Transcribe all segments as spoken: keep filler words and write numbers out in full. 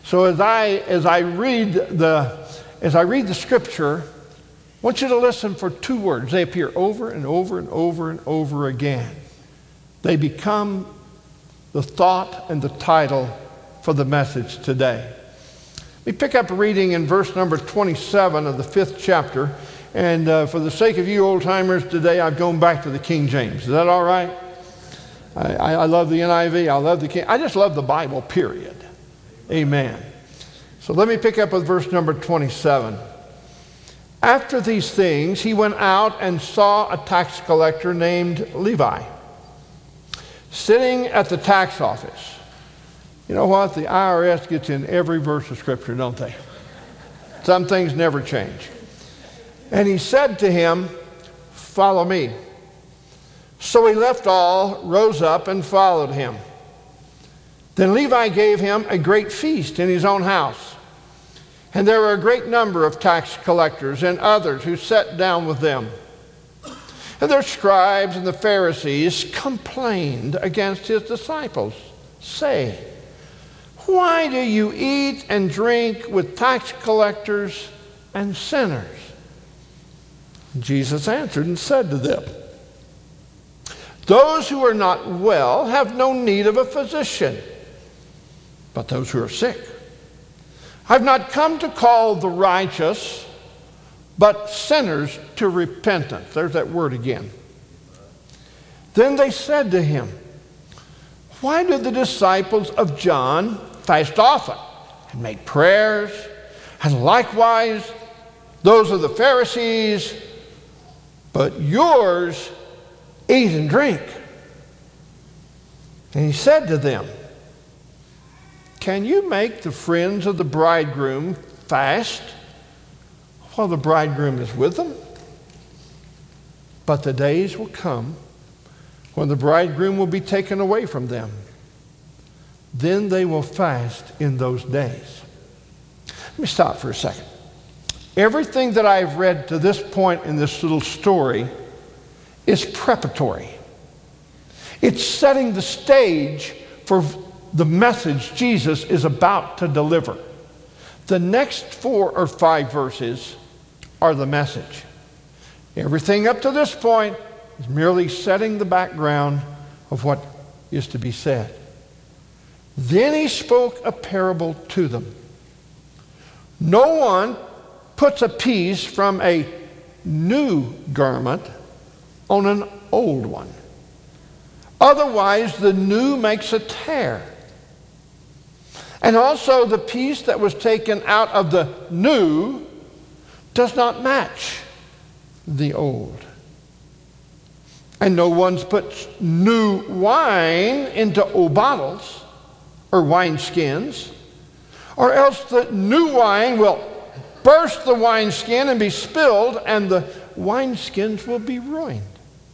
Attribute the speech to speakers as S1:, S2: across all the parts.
S1: So as I, as I read the, as I read the scripture, I want you to listen for two words. They appear over and over and over and over again. They become the thought and the title for the message today. We pick up reading in verse number twenty-seven of the fifth chapter. And uh, for the sake of you old-timers today, I've gone back to the King James. Is that all right? I, I, I love the N I V. I love the King. I just love the Bible, period. Amen. So let me pick up with verse number twenty-seven. After these things, he went out and saw a tax collector named Levi sitting at the tax office. You know what? The I R S gets in every verse of Scripture, don't they? Some things never change. And he said to him, "Follow me." So he left all, rose up, and followed him. Then Levi gave him a great feast in his own house. And there were a great number of tax collectors and others who sat down with them. And their scribes and the Pharisees complained against his disciples, saying, "Why do you eat and drink with tax collectors and sinners?" Jesus answered and said to them, "Those who are not well have no need of a physician, but those who are sick. I've not come to call the righteous, but sinners to repentance." There's that word again. Then they said to him, "Why do the disciples of John fast often and make prayers, and likewise those of the Pharisees, but yours eat and drink?" And he said to them, "Can you make the friends of the bridegroom fast while the bridegroom is with them? But the days will come when the bridegroom will be taken away from them. Then they will fast in those days." Let me stop for a second. Everything that I've read to this point in this little story is preparatory. It's setting the stage for the message Jesus is about to deliver. The next four or five verses are the message. Everything up to this point is merely setting the background of what is to be said. Then he spoke a parable to them. "No one puts a piece from a new garment on an old one. Otherwise, the new makes a tear. And also the piece that was taken out of the new does not match the old. And no one puts new wine into old bottles or wineskins, or else the new wine will burst the wineskin and be spilled, and the wineskins will be ruined.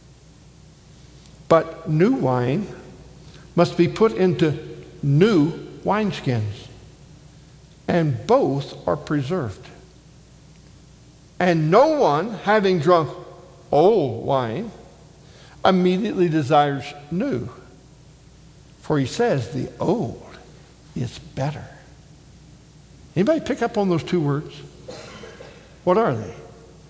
S1: But new wine must be put into new wineskins, and both are preserved. And no one, having drunk old wine, immediately desires new, for he says the old is better." Anybody pick up on those two words? What are they?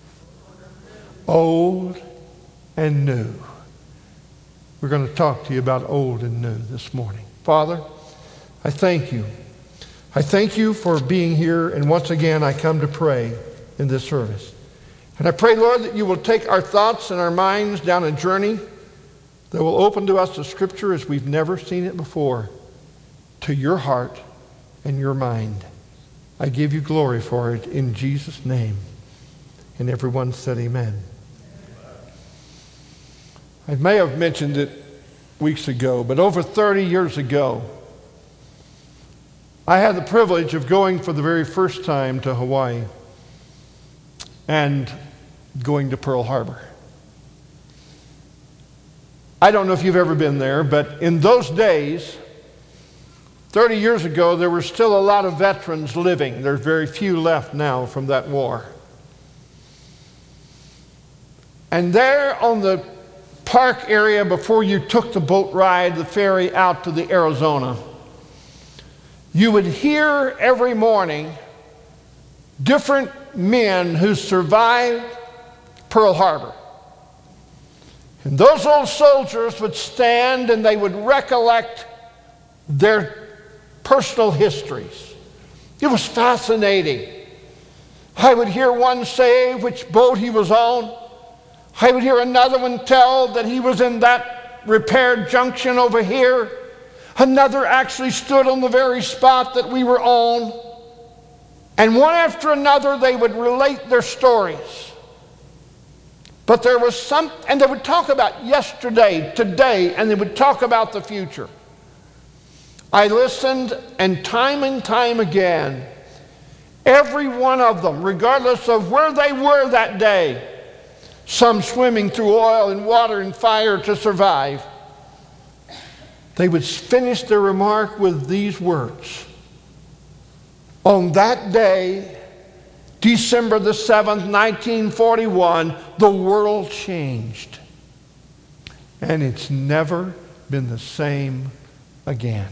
S1: Old and new. We're going to talk to you about old and new this morning. Father, I thank you. I thank you for being here, and once again I come to pray in this service. And I pray, Lord, that you will take our thoughts and our minds down a journey that will open to us the Scripture as we've never seen it before, to your heart and your mind. I give you glory for it in Jesus' name. And everyone said amen. I may have mentioned it weeks ago, but over thirty years ago, I had the privilege of going for the very first time to Hawaii and going to Pearl Harbor. I don't know if you've ever been there, but in those days, thirty years ago, there were still a lot of veterans living. There's very few left now from that war. And there on the park area before you took the boat ride, the ferry out to the Arizona, you would hear every morning different men who survived Pearl Harbor. And those old soldiers would stand and they would recollect their personal histories. It was fascinating. I would hear one say which boat he was on. I would hear another one tell that he was in that repaired junction over here. Another actually stood on the very spot that we were on. And one after another, they would relate their stories. But there was some, and they would talk about yesterday, today, and they would talk about the future. I listened, and time and time again, every one of them, regardless of where they were that day, some swimming through oil and water and fire to survive, they would finish their remark with these words. On that day, December the seventh, nineteen forty-one, the world changed. And it's never been the same again.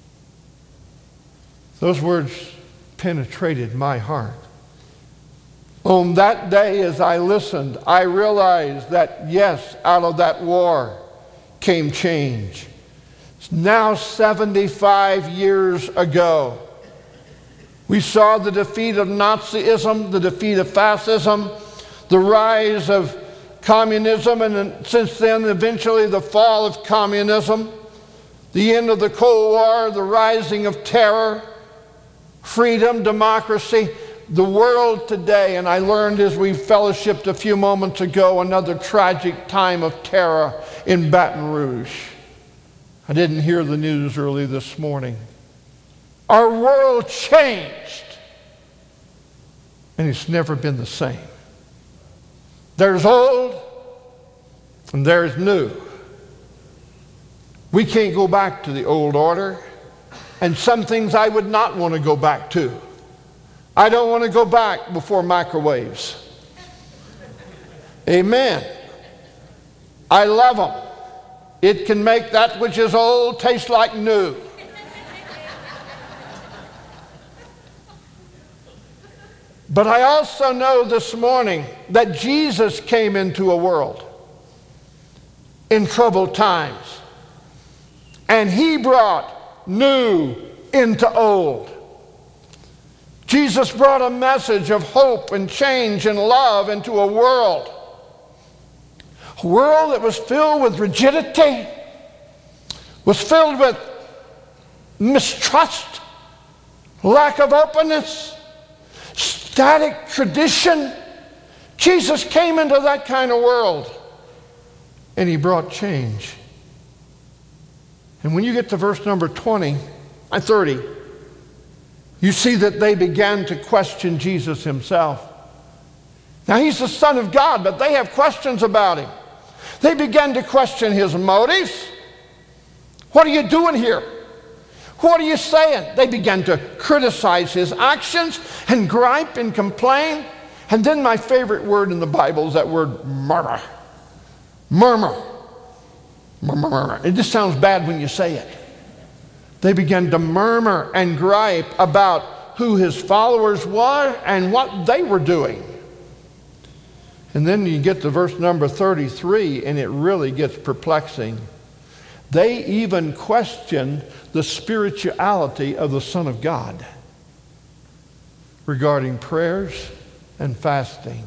S1: Those words penetrated my heart. On that day, as I listened, I realized that, yes, out of that war came change. It's now seventy-five years ago. We saw the defeat of Nazism, the defeat of fascism, the rise of communism, and since then, eventually, the fall of communism, the end of the Cold War, the rising of terror, freedom, democracy. The world today, and I learned as we fellowshipped a few moments ago, another tragic time of terror in Baton Rouge. I didn't hear the news early this morning. Our world changed, and it's never been the same. There's old, and there's new. We can't go back to the old order, and some things I would not want to go back to. I don't want to go back before microwaves. Amen. I love them. It can make that which is old taste like new. But I also know this morning that Jesus came into a world in troubled times. And he brought new into old. Jesus brought a message of hope and change and love into a world. A world that was filled with rigidity, was filled with mistrust, lack of openness, static tradition. Jesus came into that kind of world, and he brought change. And when you get to verse number twenty and thirty, you see that they began to question Jesus himself. Now, he's the Son of God, but they have questions about him. They began to question his motives. What are you doing here? What are you saying? They began to criticize his actions and gripe and complain. And then my favorite word in the Bible is that word murmur. Murmur. Murmur. It just sounds bad when you say it. They began to murmur and gripe about who his followers were and what they were doing. And then you get to verse number thirty-three, and it really gets perplexing. They even questioned the spirituality of the Son of God regarding prayers and fasting.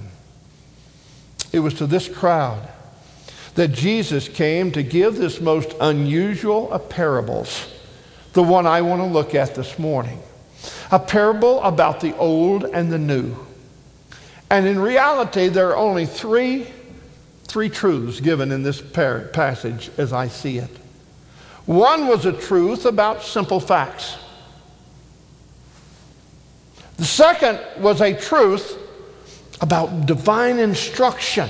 S1: It was to this crowd that Jesus came to give this most unusual of parables, the one I want to look at this morning. A parable about the old and the new. And in reality, there are only three, three truths given in this par- passage as I see it. One was a truth about simple facts. The second was a truth about divine instruction.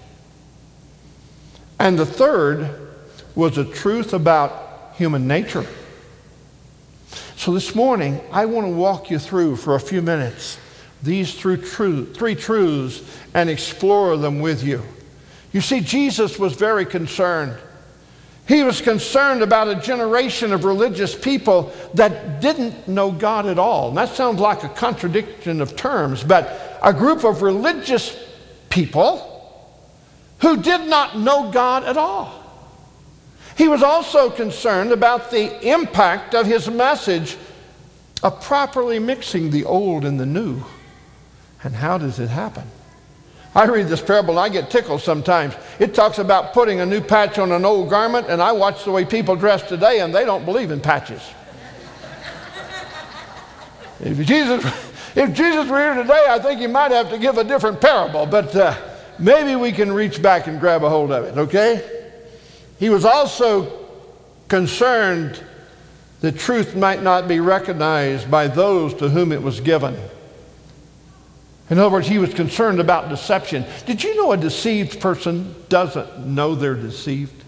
S1: And the third was a truth about human nature. So this morning, I want to walk you through for a few minutes these three, truth, three truths and explore them with you. You see, Jesus was very concerned. He was concerned about a generation of religious people that didn't know God at all. And that sounds like a contradiction of terms, but a group of religious people who did not know God at all. He was also concerned about the impact of his message of properly mixing the old and the new. And how does it happen? I read this parable and I get tickled sometimes. It talks about putting a new patch on an old garment, and I watch the way people dress today and they don't believe in patches. If Jesus, if Jesus were here today, I think he might have to give a different parable, but uh, maybe we can reach back and grab a hold of it, okay? He was also concerned that truth might not be recognized by those to whom it was given. In other words, he was concerned about deception. Did you know a deceived person doesn't know they're deceived?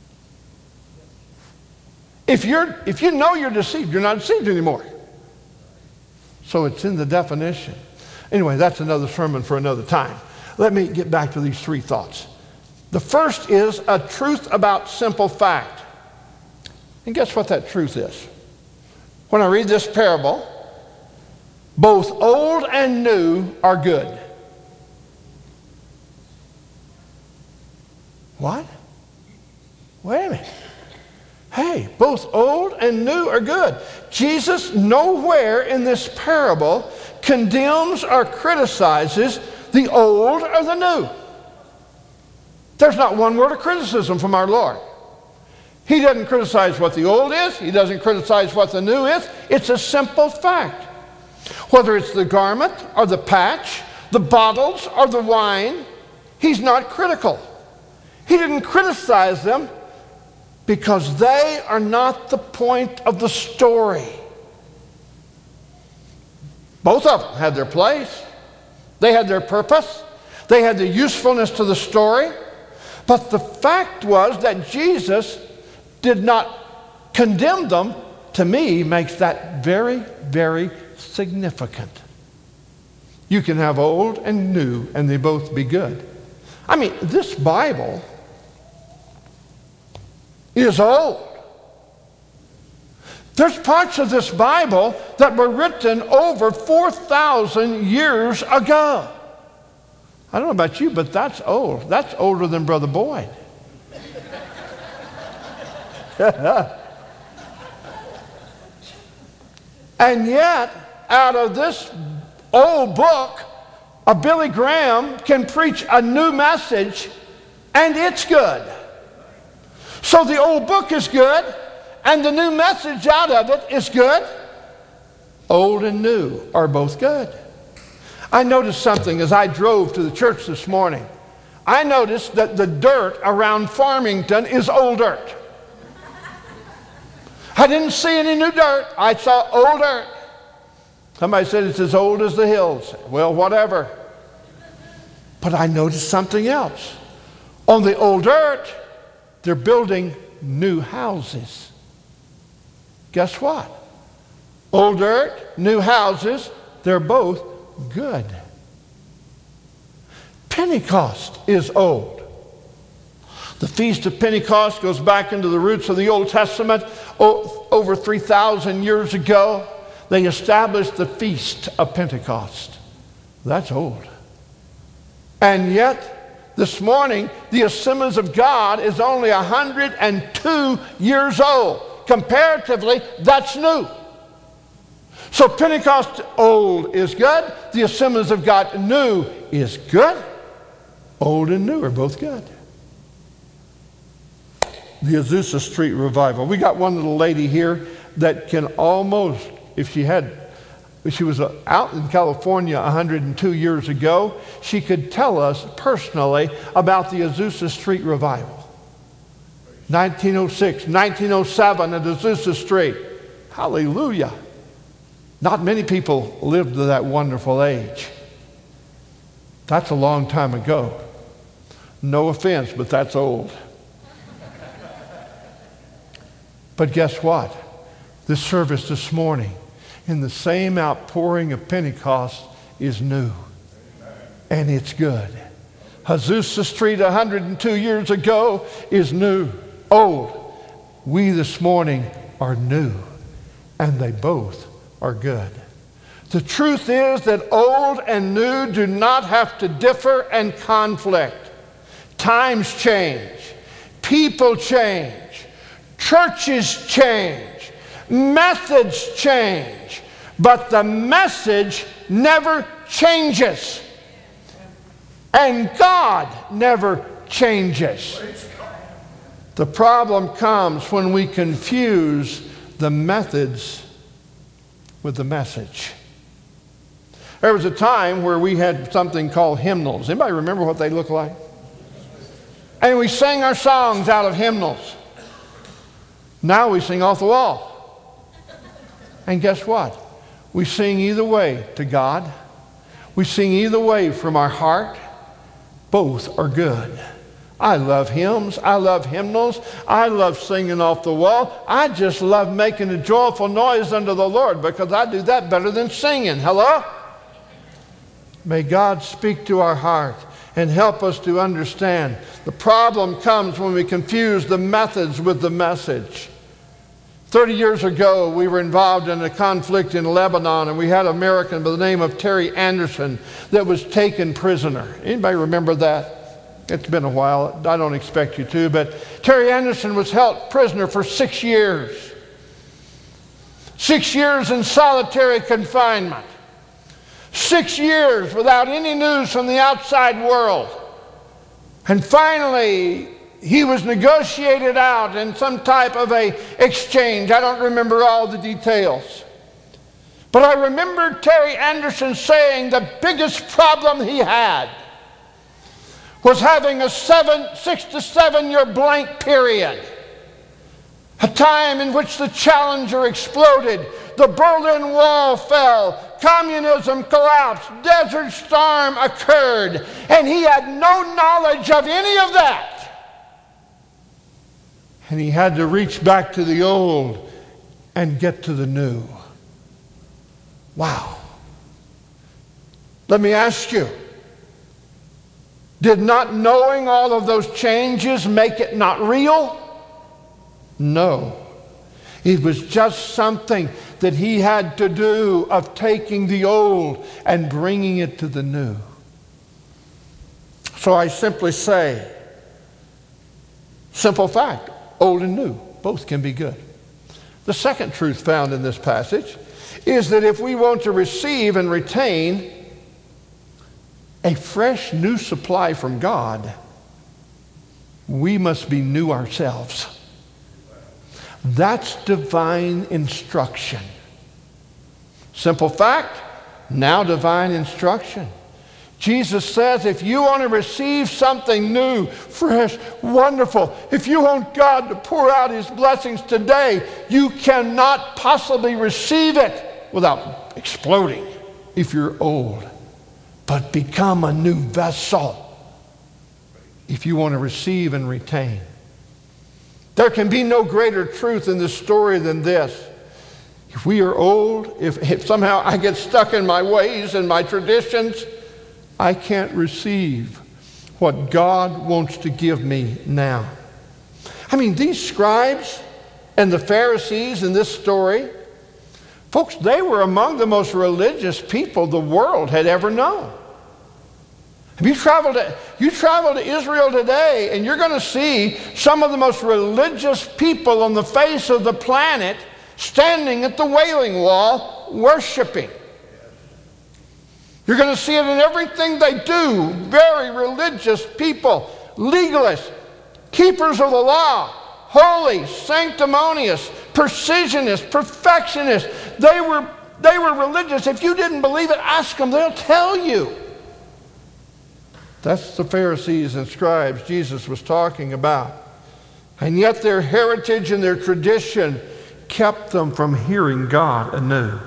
S1: If you're, if you know you're deceived, you're not deceived anymore. So it's in the definition. Anyway, that's another sermon for another time. Let me get back to these three thoughts. The first is a truth about simple fact. And guess what that truth is? When I read this parable, both old and new are good. What? Wait a minute. Hey, both old and new are good. Jesus nowhere in this parable condemns or criticizes the old or the new. There's not one word of criticism from our Lord. He doesn't criticize what the old is. He doesn't criticize what the new is. It's a simple fact. Whether it's the garment or the patch, the bottles or the wine, he's not critical. He didn't criticize them because they are not the point of the story. Both of them had their place. They had their purpose. They had the usefulness to the story. But the fact was that Jesus did not condemn them. To me, makes that very, very significant. You can have old and new and they both be good. I mean, this Bible is old. There's parts of this Bible that were written over four thousand years ago. I don't know about you, but that's old. That's older than Brother Boyd. And yet, out of this old book, a Billy Graham can preach a new message, and it's good. So the old book is good, and the new message out of it is good. Old and new are both good. I noticed something as I drove to the church this morning. I noticed that the dirt around Farmington is old dirt. I didn't see any new dirt. I saw old dirt. Somebody said it's as old as the hills. Well, whatever. But I noticed something else. On the old dirt, they're building new houses. Guess what? Old dirt, new houses, they're both good. Pentecost is old. The Feast of Pentecost goes back into the roots of the Old Testament. O- over three thousand years ago, they established the Feast of Pentecost. That's old. And yet, this morning, the Assemblies of God is only one hundred two years old. Comparatively, that's new. So Pentecost old is good. The Assemblies of God new is good. Old and new are both good. The Azusa Street Revival. We got one little lady here that can almost, if she had, if she was out in California one hundred two years ago, she could tell us personally about the Azusa Street Revival. nineteen oh six, nineteen oh seven at Azusa Street. Hallelujah. Not many people lived to that wonderful age. That's a long time ago. No offense, but that's old. But guess what? This service this morning, in the same outpouring of Pentecost, is new. And it's good. Azusa Street one hundred two years ago is new, old. we this morning are new, and they both are good. The truth is that old and new do not have to differ and conflict. Times change. People change. Churches change. Methods change. But the message never changes. And God never changes. The problem comes when we confuse the methods with the message. There was a time where we had something called hymnals. Anybody remember what they looked like? And we sang our songs out of hymnals. Now we sing off the wall. And guess what? We sing either way to God. We sing either way from our heart. Both are good. I love hymns. I love hymnals. I love singing off the wall. I just love making a joyful noise unto the Lord because I do that better than singing. Hello? May God speak to our heart and help us to understand. The problem comes when we confuse the methods with the message. Thirty years ago, we were involved in a conflict in Lebanon, and we had an American by the name of Terry Anderson that was taken prisoner. Anybody remember that? It's been a while. I don't expect you to, but Terry Anderson was held prisoner for six years. Six years in solitary confinement. Six years without any news from the outside world. And finally, he was negotiated out in some type of a exchange. I don't remember all the details. But I remember Terry Anderson saying the biggest problem he had was having a seven, six to seven year blank period. A time in which the Challenger exploded, the Berlin Wall fell, communism collapsed, Desert Storm occurred, and he had no knowledge of any of that. And he had to reach back to the old and get to the new. Wow. Let me ask you, did not knowing all of those changes make it not real? No. It was just something that he had to do of taking the old and bringing it to the new. So I simply say, simple fact, old and new, both can be good. The second truth found in this passage is that if we want to receive and retain a fresh new supply from God, we must be new ourselves. That's divine instruction. Simple fact, now divine instruction. Jesus says if you want to receive something new, fresh, wonderful, if you want God to pour out His blessings today, you cannot possibly receive it without exploding if you're old. But become a new vessel if you want to receive and retain. There can be no greater truth in this story than this. If we are old, if, if somehow I get stuck in my ways and my traditions, I can't receive what God wants to give me now. I mean, these scribes and the Pharisees in this story, folks, they were among the most religious people the world had ever known. Have you traveled to, you travel to Israel today, and you're going to see some of the most religious people on the face of the planet standing at the Wailing Wall worshiping. You're going to see it in everything they do. Very religious people, legalists, keepers of the law, holy, sanctimonious, precisionist, perfectionist. They were, they were religious. If you didn't believe it, ask them. They'll tell you. That's the Pharisees and scribes Jesus was talking about. And yet their heritage and their tradition kept them from hearing God anew.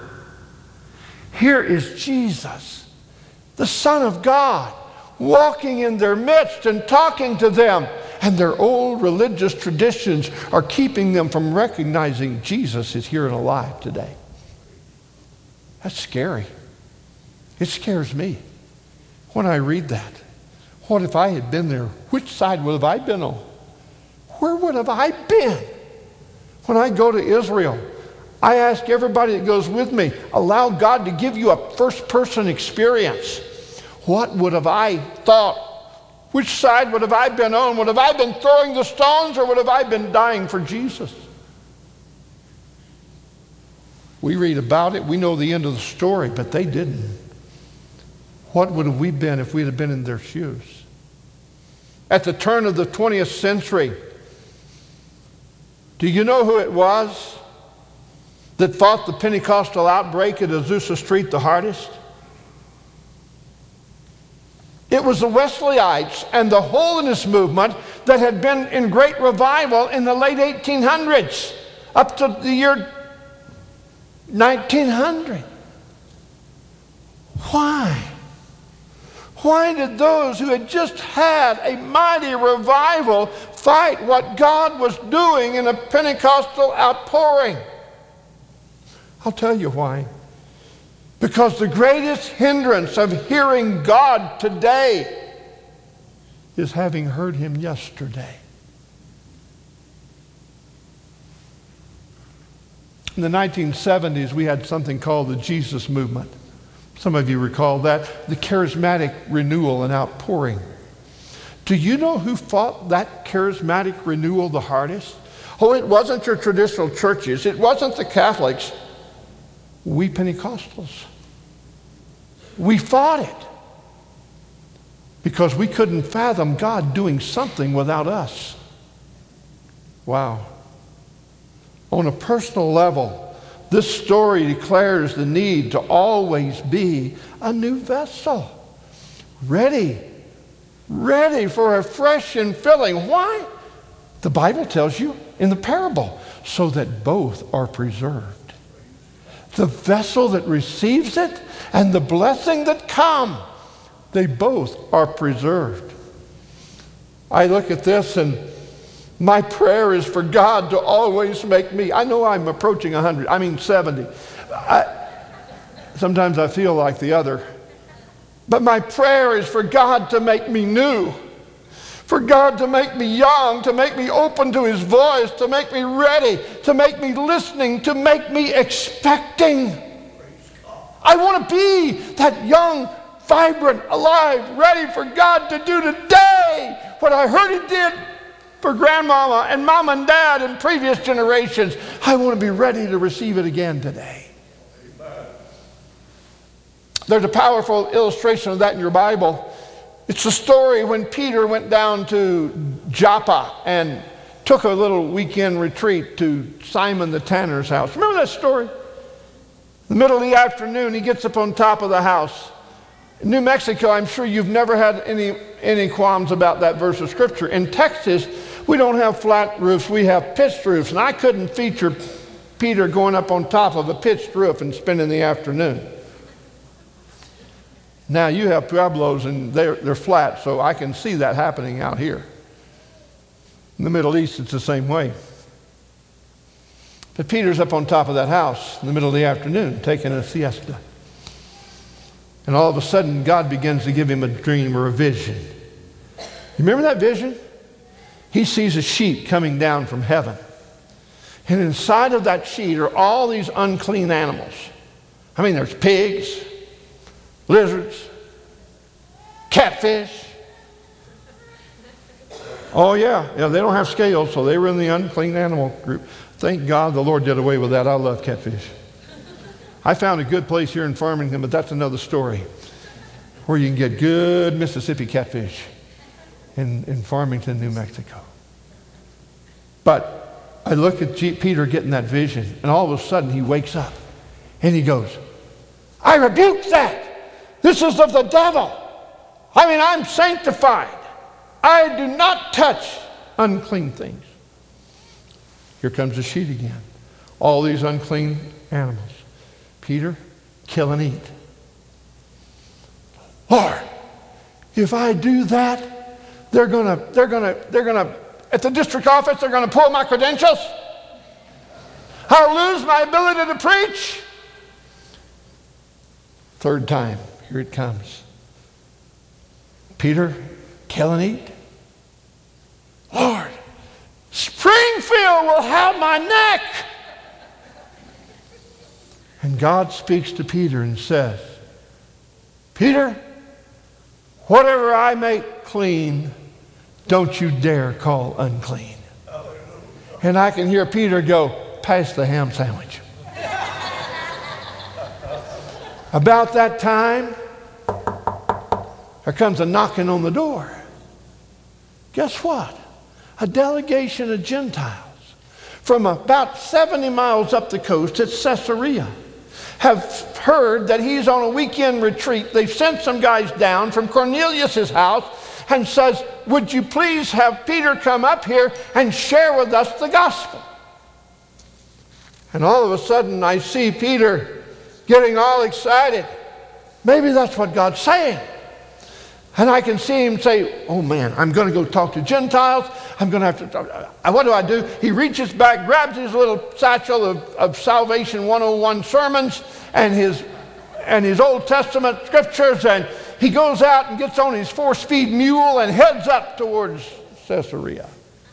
S1: Here is Jesus, the Son of God, walking in their midst and talking to them. And their old religious traditions are keeping them from recognizing Jesus is here and alive today. That's scary. It scares me when I read that. What if I had been there? Which side would have I been on? Where would have I been When I go to Israel, I ask everybody that goes with me, allow God to give you a first-person experience. What would have I thought? Which side would have I been on? Would have I been throwing the stones, or would have I been dying for Jesus? We read about it. We know the end of the story, but they didn't. What would have we been if we had been in their shoes? At the turn of the twentieth century, do you know who it was that fought the Pentecostal outbreak at Azusa Street the hardest? It was the Wesleyites and the holiness movement that had been in great revival in the late eighteen hundreds up to the year nineteen hundred. Why? Why did those who had just had a mighty revival fight what God was doing in a Pentecostal outpouring? I'll tell you why. Because the greatest hindrance of hearing God today is having heard Him yesterday. In the nineteen seventies, we had something called the Jesus Movement. Some of you recall that, the charismatic renewal and outpouring. Do you know who fought that charismatic renewal the hardest? Oh, it wasn't your traditional churches. It wasn't the Catholics. We Pentecostals. We fought it because we couldn't fathom God doing something without us. Wow. On a personal level, this story declares the need to always be a new vessel. Ready. Ready for a fresh infilling. Why? The Bible tells you in the parable, so that both are preserved. The vessel that receives it and the blessing that come, they both are preserved. I look at this and my prayer is for God to always make me, I know I'm approaching one hundred, I mean seventy. I, sometimes I feel like the other. But my prayer is for God to make me new. For God to make me young, to make me open to His voice, to make me ready, to make me listening, to make me expecting. I want to be that young, vibrant, alive, ready for God to do today what I heard He did for grandmama and mom and dad in previous generations. I want to be ready to receive it again today. Amen. There's a powerful illustration of that in your Bible. It's the story when Peter went down to Joppa and took a little weekend retreat to Simon the tanner's house. Remember that story? In the middle of the afternoon, he gets up on top of the house. In New Mexico, I'm sure you've never had any, any qualms about that verse of Scripture. In Texas, we don't have flat roofs, we have pitched roofs. And I couldn't feature Peter going up on top of a pitched roof and spending the afternoon. Now you have pueblos and they're, they're flat, so I can see that happening out here. In the Middle East, it's the same way. But Peter's up on top of that house in the middle of the afternoon, taking a siesta. And all of a sudden, God begins to give him a dream or a vision. You remember that vision? He sees a sheet coming down from heaven. And inside of that sheet are all these unclean animals. I mean, there's pigs, lizards, catfish. Oh yeah, yeah, they don't have scales, so they were in the unclean animal group. Thank God the Lord did away with that. I love catfish. I found a good place here in Farmington, but that's another story, where you can get good Mississippi catfish in, in Farmington, New Mexico. But I look at G- Peter getting that vision, and all of a sudden he wakes up, and he goes, I rebuke that. This is of the devil. I mean, I'm sanctified. I do not touch unclean things. Here comes the sheet again. All these unclean animals. Peter, kill and eat. Lord, if I do that, they're gonna, they're gonna, they're gonna, at the district office, they're gonna pull my credentials. I'll lose my ability to preach. Third time, here it comes. Peter, kill and eat. Lord, Springfield Pharaoh will have my neck. And God speaks to Peter and says, Peter, whatever I make clean, don't you dare call unclean. And I can hear Peter go, pass the ham sandwich. About that time, there comes a knocking on the door. Guess what? A delegation of Gentiles from about seventy miles up the coast at Caesarea have heard that he's on a weekend retreat. They've sent some guys down from Cornelius' house and says, would you please have Peter come up here and share with us the gospel? And all of a sudden I see Peter getting all excited. Maybe that's what God's saying. And I can see him say, oh man, I'm going to go talk to Gentiles. I'm going to have to talk. What do I do? He reaches back, grabs his little satchel of, of Salvation one oh one sermons and his, and his Old Testament scriptures, and he goes out and gets on his four-speed mule and heads up towards Caesarea.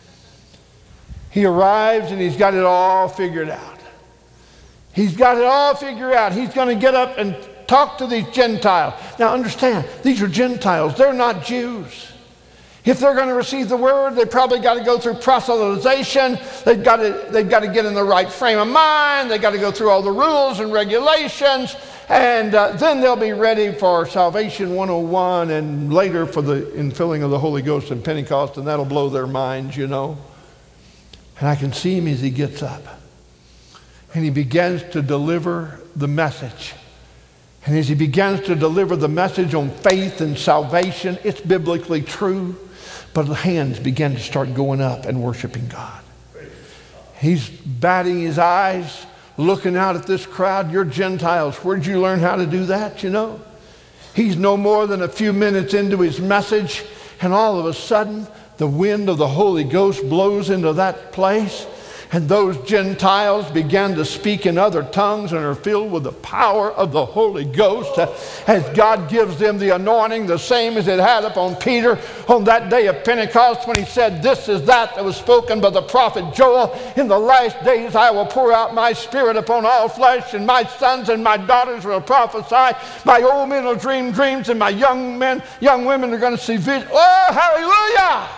S1: He arrives and he's got it all figured out. He's got it all figured out. He's going to get up and talk to these Gentiles. Now understand, these are Gentiles. They're not Jews. If they're going to receive the word, they probably got to go through proselytization. They've got to, they've got to get in the right frame of mind. They've got to go through all the rules and regulations. And uh, then they'll be ready for Salvation one oh one and later for the infilling of the Holy Ghost and Pentecost, and that'll blow their minds, you know. And I can see him as he gets up. And he begins to deliver the message. And as he begins to deliver the message on faith and salvation, it's biblically true, but the hands begin to start going up and worshiping God. He's batting his eyes, looking out at this crowd. You're Gentiles. Where'd you learn how to do that, you know? He's no more than a few minutes into his message, and all of a sudden, the wind of the Holy Ghost blows into that place. And those Gentiles began to speak in other tongues and are filled with the power of the Holy Ghost as God gives them the anointing, the same as it had upon Peter on that day of Pentecost when he said, this is that that was spoken by the prophet Joel. In the last days I will pour out my spirit upon all flesh, and my sons and my daughters will prophesy. My old men will dream dreams, and my young men, young women are going to see visions. Oh, hallelujah!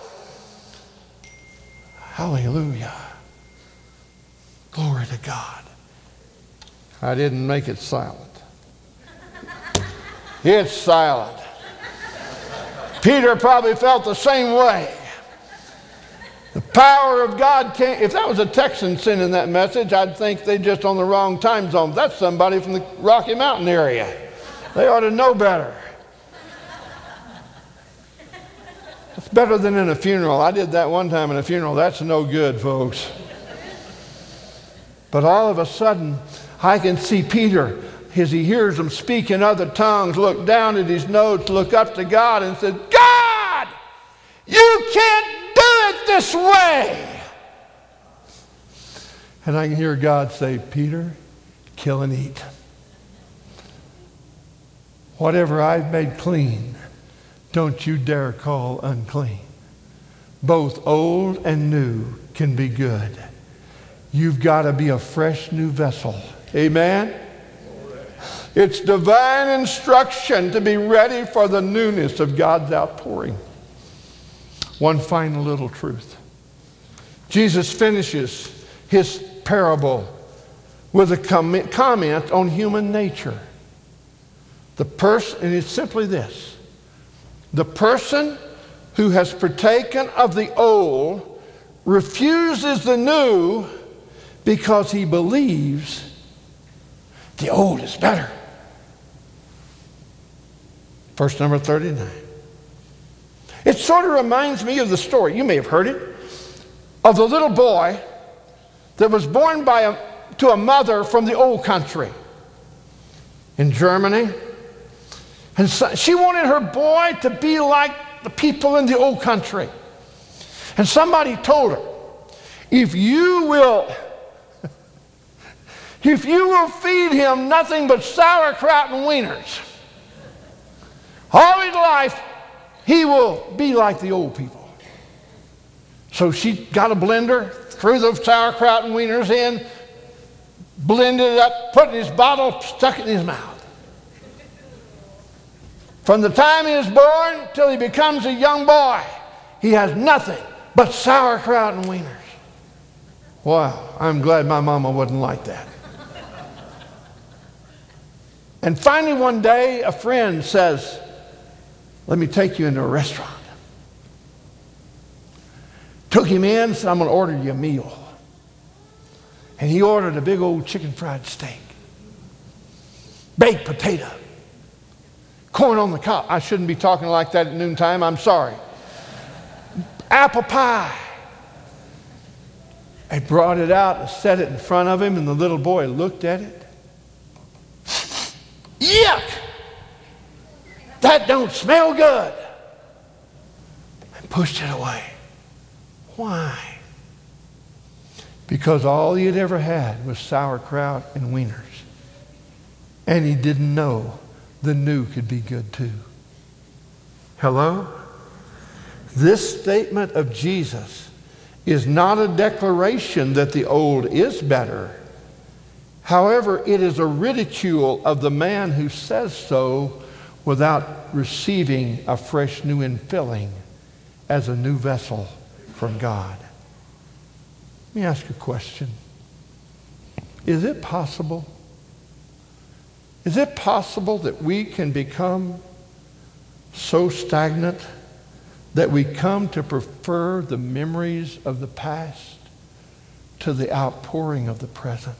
S1: Hallelujah. Glory to God. I didn't make it silent. It's silent. Peter probably felt the same way. The power of God came. If that was a Texan sending that message, I'd think they're just on the wrong time zone. That's somebody from the Rocky Mountain area. They ought to know better. It's better than in a funeral. I did that one time in a funeral. That's no good, folks. But all of a sudden, I can see Peter, as he hears them speak in other tongues, look down at his notes, look up to God and said, God, you can't do it this way. And I can hear God say, Peter, kill and eat. Whatever I've made clean, don't you dare call unclean. Both old and new can be good. You've got to be a fresh new vessel. Amen? It's divine instruction to be ready for the newness of God's outpouring. One final little truth. Jesus finishes his parable with a com- comment on human nature. The person, and it's simply this. The person who has partaken of the old refuses the new because he believes the old is better. Verse number thirty-nine. It sort of reminds me of the story, you may have heard it, of the little boy that was born by a, to a mother from the old country in Germany. And so she wanted her boy to be like the people in the old country. And somebody told her, if you will If you will feed him nothing but sauerkraut and wieners, all his life, he will be like the old people. So she got a blender, threw the sauerkraut and wieners in, blended it up, put it in his bottle, stuck it in his mouth. From the time he is born till he becomes a young boy, he has nothing but sauerkraut and wieners. Wow, I'm glad my mama wasn't like that. And finally one day, a friend says, let me take you into a restaurant. Took him in, said, I'm going to order you a meal. And he ordered a big old chicken fried steak, baked potato, corn on the cob. I shouldn't be talking like that at noontime, I'm sorry. Apple pie. They brought it out and set it in front of him, and the little boy looked at it. Yuck! That don't smell good. And pushed it away. Why? Because all he had ever had was sauerkraut and wieners. And he didn't know the new could be good too. Hello? This statement of Jesus is not a declaration that the old is better. However, it is a ridicule of the man who says so without receiving a fresh new infilling as a new vessel from God. Let me ask a question. Is it possible? Is it possible that we can become so stagnant that we come to prefer the memories of the past to the outpouring of the present?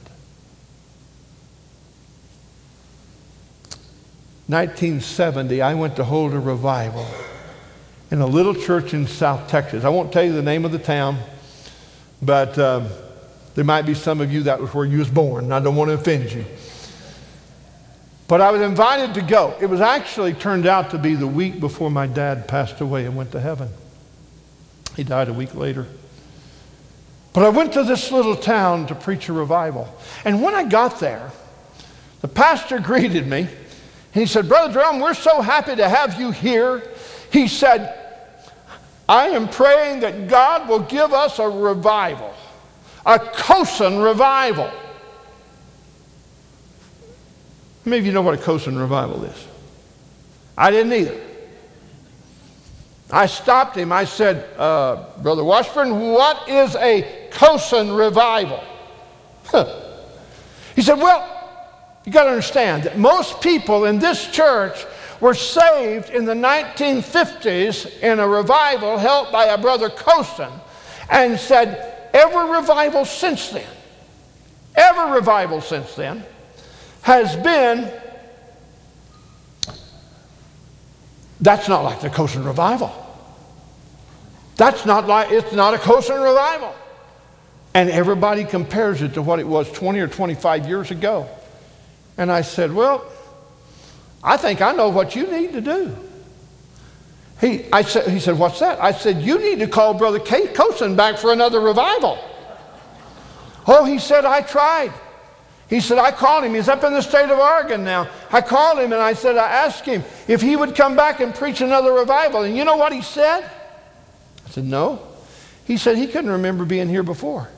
S1: nineteen seventy, I went to hold a revival in a little church in South Texas. I won't tell you the name of the town, but um, there might be some of you that was where you was born, and I don't want to offend you. But I was invited to go. It was actually turned out to be the week before my dad passed away and went to heaven. He died a week later. But I went to this little town to preach a revival. And when I got there, the pastor greeted me. And he said, Brother Drum, we're so happy to have you here. He said, I am praying that God will give us a revival, a Chosin revival. How many of you know what a Chosin revival is? I didn't either. I stopped him. I said, uh, Brother Washburn, what is a Chosin revival? He said, well, you got to understand that most people in this church were saved in the nineteen fifties in a revival held by a Brother Chosin, and said every revival since then, every revival since then has been, that's not like the Chosin revival. That's not like, it's not a Chosin revival. And everybody compares it to what it was twenty or twenty-five years ago. And I said, well, I think I know what you need to do. He, I said, he said, what's that? I said, you need to call Brother Chosin back for another revival. Oh, he said, I tried. He said, I called him. He's up in the state of Oregon now. I called him and I said, I asked him if he would come back and preach another revival. And you know what he said? I said, no. He said he couldn't remember being here before.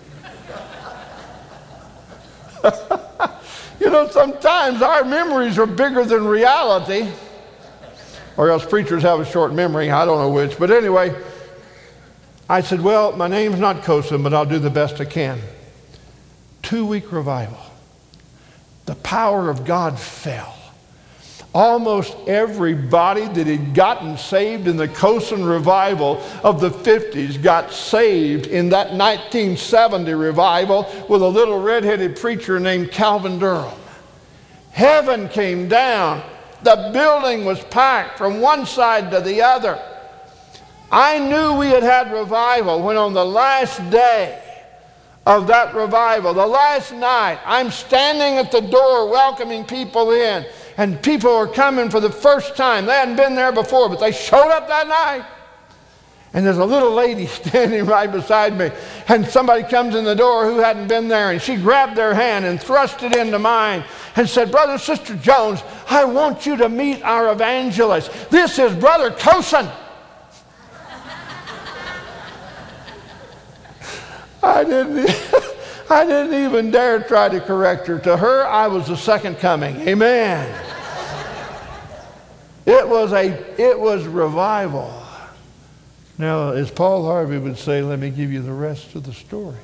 S1: You know, sometimes our memories are bigger than reality, or else preachers have a short memory. I don't know which. But anyway, I said, well, my name's not Chosin, but I'll do the best I can. Two-week revival. The power of God fell. Almost everybody that had gotten saved in the Chosin revival of the fifties got saved in that nineteen seventy revival with a little red-headed preacher named Calvin Durham. Heaven came down. The building was packed from one side to the other. I knew we had had revival when on the last day of that revival, the last night, I'm standing at the door welcoming people in. And people were coming for the first time. They hadn't been there before, but they showed up that night. And there's a little lady standing right beside me. And somebody comes in the door who hadn't been there. And she grabbed their hand and thrust it into mine and said, Brother and Sister Jones, I want you to meet our evangelist. This is Brother I didn't, I didn't even dare try to correct her. To her, I was the second coming. Amen. It was a, it was revival. Now, as Paul Harvey would say, let me give you the rest of the story.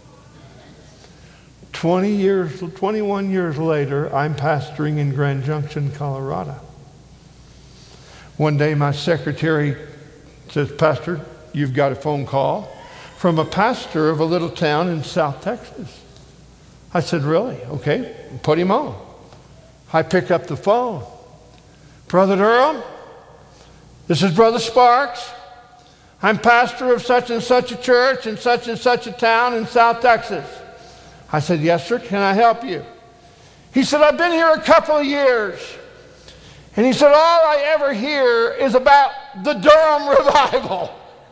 S1: twenty years, twenty-one years later, I'm pastoring in Grand Junction, Colorado. One day my secretary says, Pastor, you've got a phone call from a pastor of a little town in South Texas. I said, really? Okay, put him on. I pick up the phone. Brother Durham, this is Brother Sparks. I'm pastor of such and such a church in such and such a town in South Texas. I said, yes, sir, can I help you? He said, I've been here a couple of years. And he said, all I ever hear is about the Durham revival.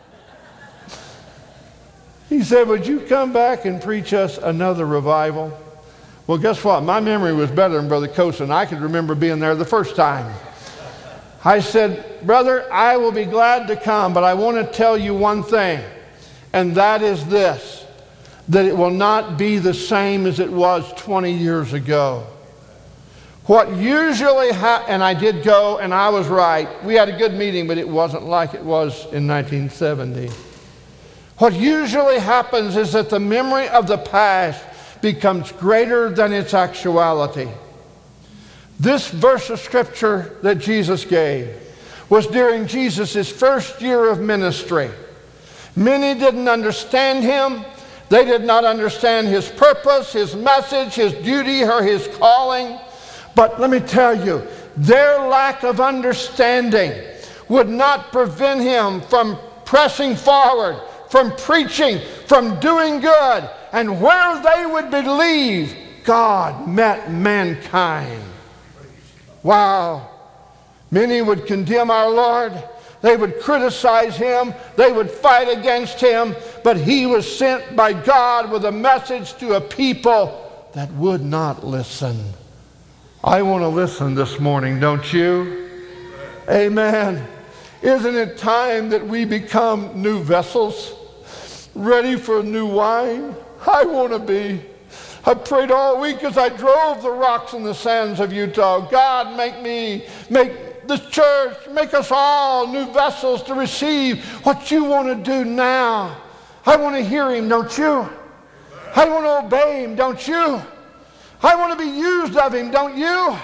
S1: He said, would you come back and preach us another revival? Well, guess what? My memory was better than Brother Cosin. I could remember being there the first time. I said, brother, I will be glad to come, but I want to tell you one thing, and that is this, that it will not be the same as it was twenty years ago. What usually happens, and I did go, and I was right. We had a good meeting, but it wasn't like it was in nineteen seventy. What usually happens is that the memory of the past becomes greater than its actuality. This verse of scripture that Jesus gave was during Jesus' first year of ministry. Many didn't understand him. They did not understand his purpose, his message, his duty, or his calling. But let me tell you, their lack of understanding would not prevent him from pressing forward, from preaching, from doing good. And where they would believe, God met mankind. Wow. Many would condemn our Lord. They would criticize him. They would fight against him. But he was sent by God with a message to a people that would not listen. I want to listen this morning, don't you? Amen. Isn't it time that we become new vessels, ready for new wine? I want to be. I prayed all week as I drove the rocks and the sands of Utah. God, make me, make the church, make us all new vessels to receive what you want to do now. I want to hear him, don't you? I want to obey him, don't you? I want to be used of him, don't you?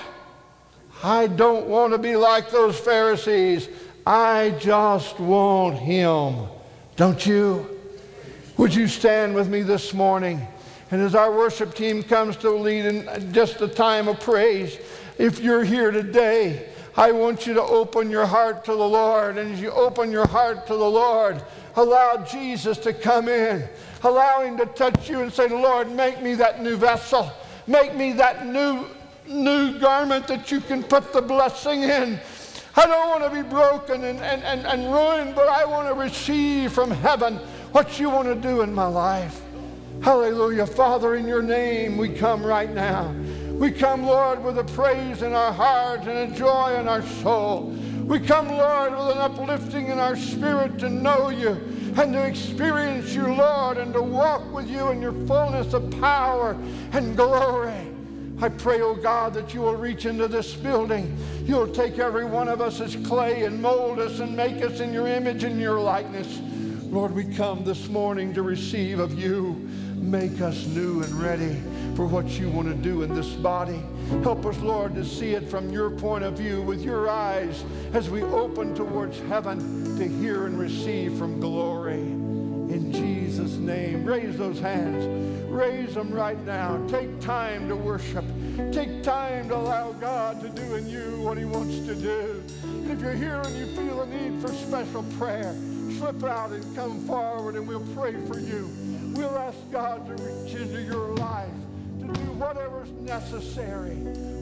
S1: I don't want to be like those Pharisees. I just want him, don't you? Would you stand with me this morning? And as our worship team comes to lead in just a time of praise, if you're here today, I want you to open your heart to the Lord. And as you open your heart to the Lord, allow Jesus to come in. Allow him to touch you and say, Lord, make me that new vessel. Make me that new, new garment that you can put the blessing in. I don't want to be broken and, and, and, and ruined, but I want to receive from heaven what you want to do in my life. Hallelujah. Father, in your name we come right now. We come, Lord, with a praise in our heart and a joy in our soul. We come, Lord, with an uplifting in our spirit to know you and to experience you, Lord, and to walk with you in your fullness of power and glory. I pray, oh God, that you will reach into this building. You'll take every one of us as clay and mold us and make us in your image and your likeness. Lord, we come this morning to receive of you. Make us new and ready for what you want to do in this body. Help us, Lord, to see it from your point of view, with your eyes, as we open towards heaven to hear and receive from glory. In Jesus' name, raise those hands. Raise them right now. Take time to worship. Take time to allow God to do in you what he wants to do. And if you're here and you feel a need for special prayer, slip out and come forward and we'll pray for you. We'll ask God to reach into your life, to do whatever's necessary.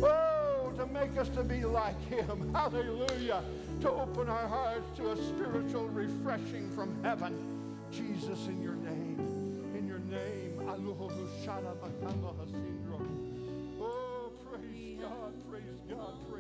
S1: Oh, to make us to be like him. Hallelujah. To open our hearts to a spiritual refreshing from heaven. Jesus, in your name. In your name. Oh, praise God. Praise God. Praise